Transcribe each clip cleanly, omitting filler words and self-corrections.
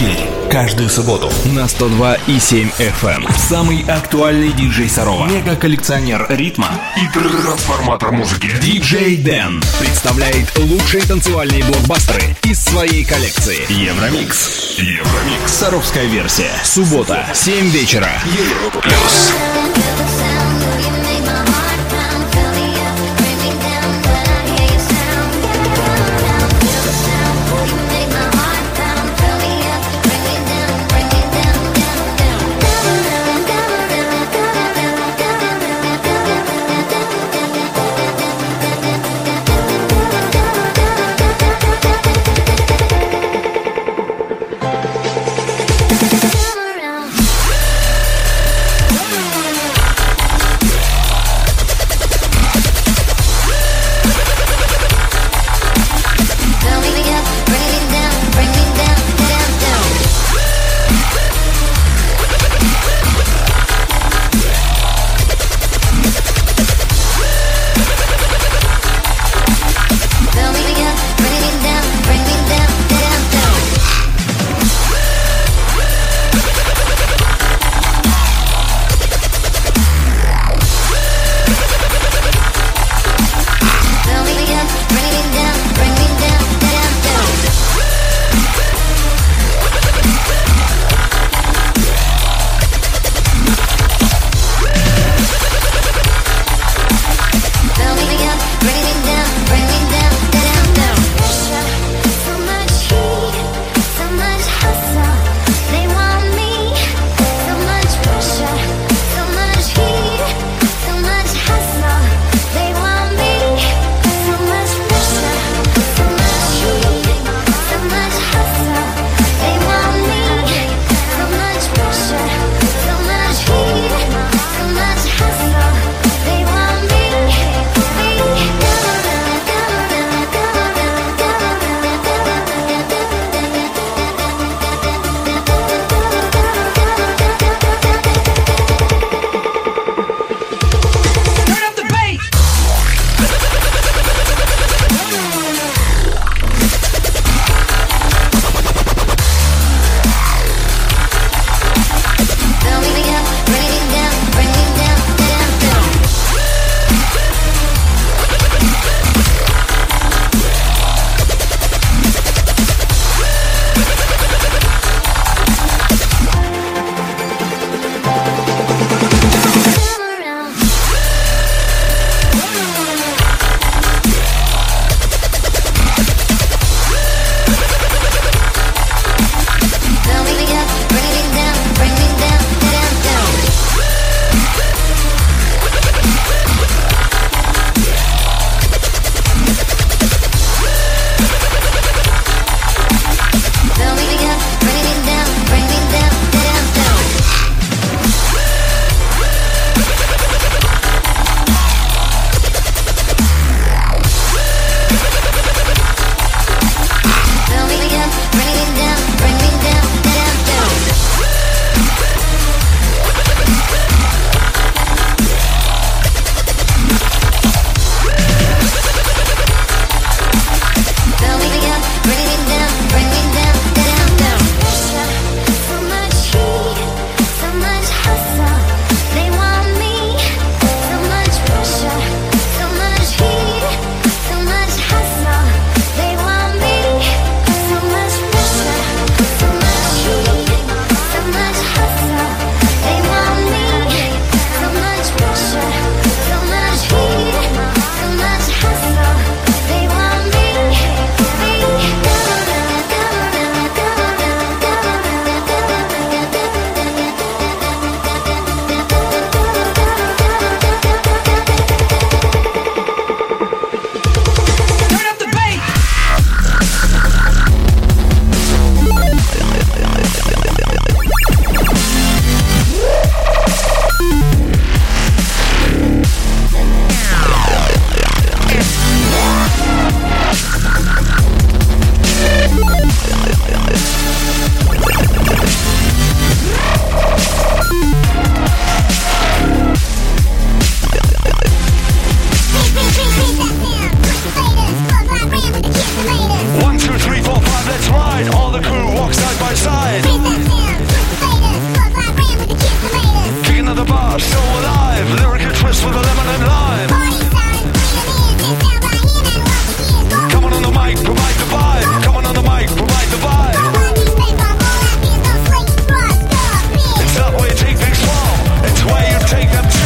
Теперь каждую субботу на 102,7 FM самый актуальный диджей Сарова, мега-коллекционер ритма и трансформатор музыки диджей Дэн представляет лучшие танцевальные блокбастеры из своей коллекции. Евромикс. Саровская версия. Суббота, 7 вечера. Европа плюс. 3, 4, 5, let's ride. All the crew walk side by side. Kicking at the bar, so alive. Lyrical twist with a lemon and lime. Come on the mic, provide the vibe. Come on the mic, provide the vibe. It's not where you take things from, it's where you take them to.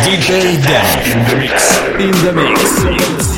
DJ Dan in the mix. In the mix.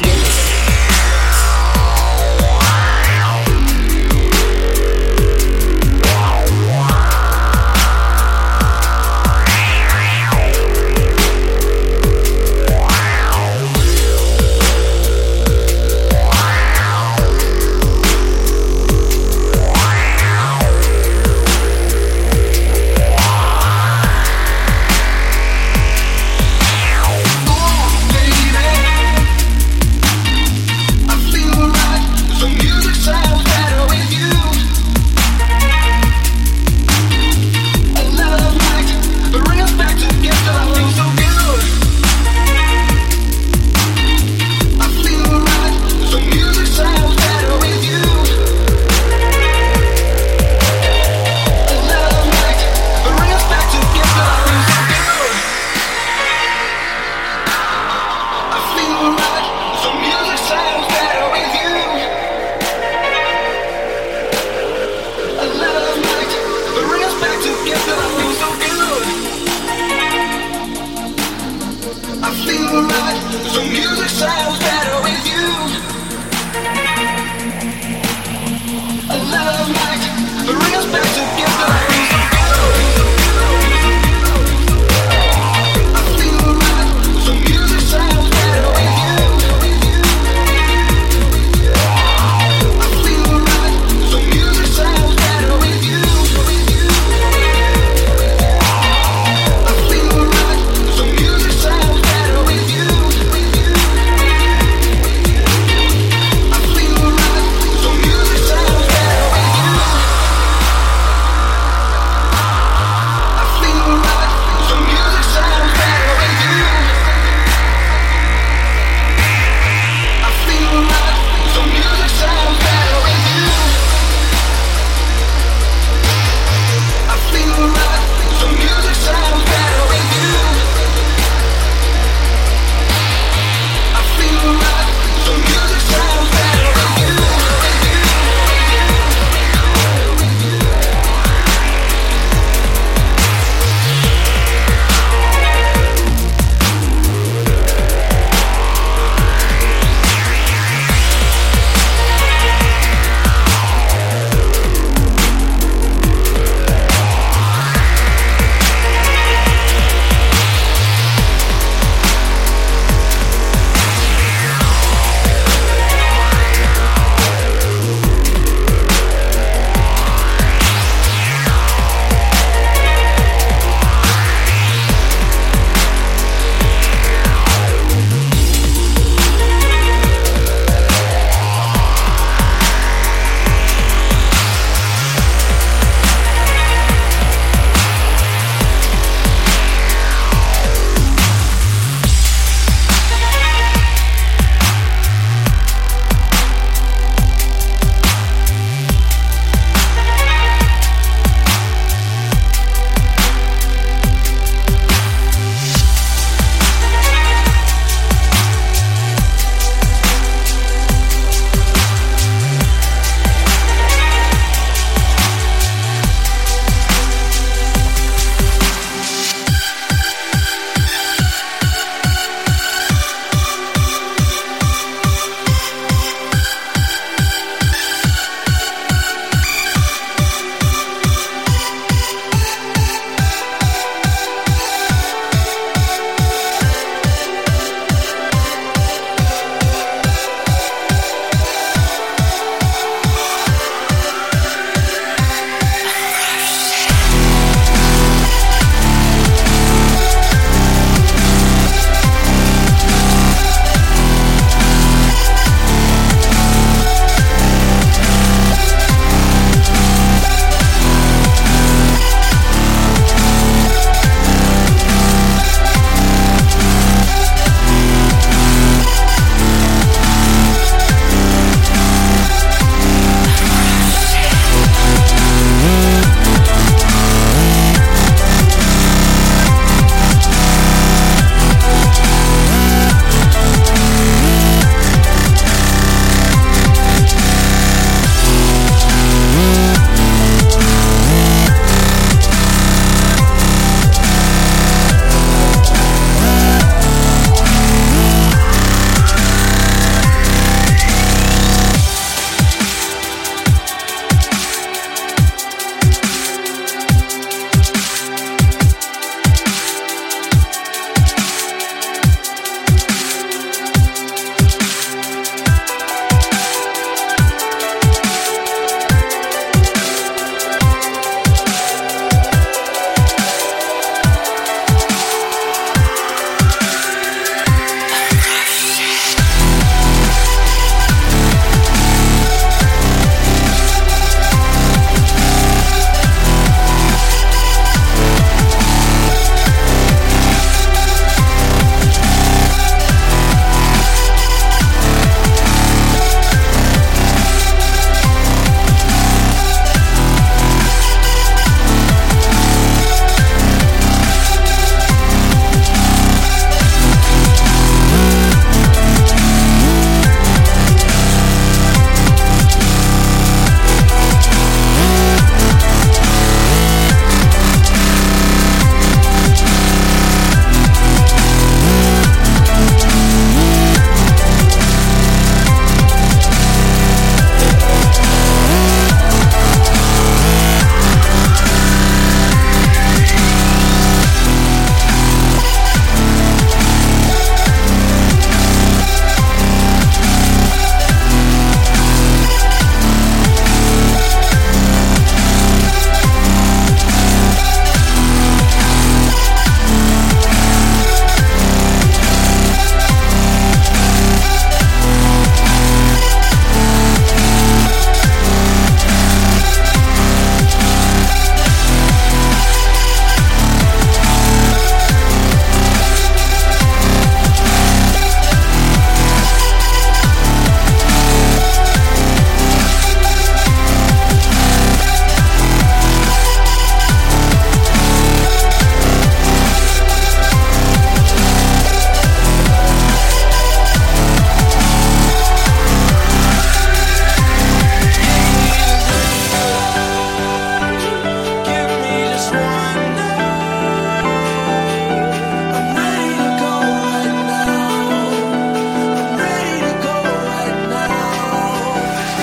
just one night. I'm ready to go right now. I'm ready to go right now.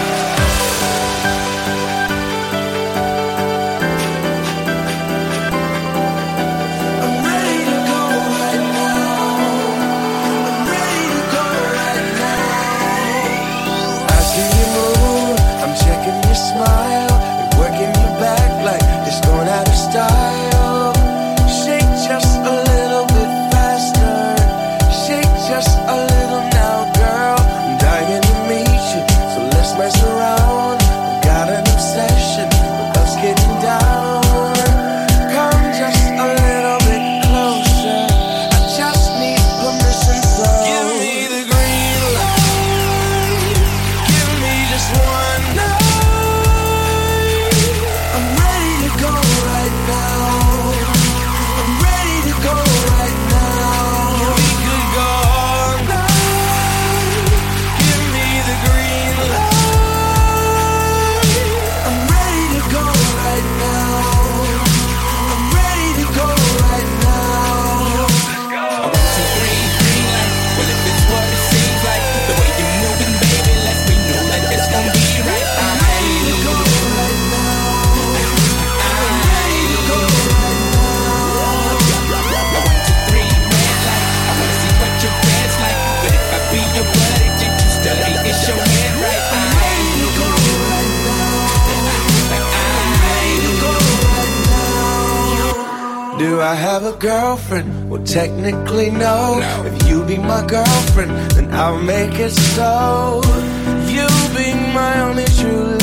I'm ready to go right now. I'm ready to go right now. I see you move, I'm checking your smile, and working your back like it's going out of style. Shake just a little bit faster, shake just a little now, girl. I'm dying to meet you, so let's mess around. I've got an obsession with us getting down. Come just a little bit closer, I just need permission, so give me the green light. Give me just one night. I'm ready to go right now. I'm ready to go right now. We could go all night. Give me the green light. I'm ready to go right now. I'm ready to go right now. I want to green light. Well, if it's what it seems like, the way you're moving, baby, lets me know that it's gonna be right. I'm ready to go right now. I'm ready to go right now. I want to three red light. I wanna see what your bed's like. But if I be your buddy, did you study? Is your head right? I'm ready to go right now. I'm ready to go right now. Do I have a girlfriend? Well, technically no. If you be my girlfriend, then I'll make it so. You be my only true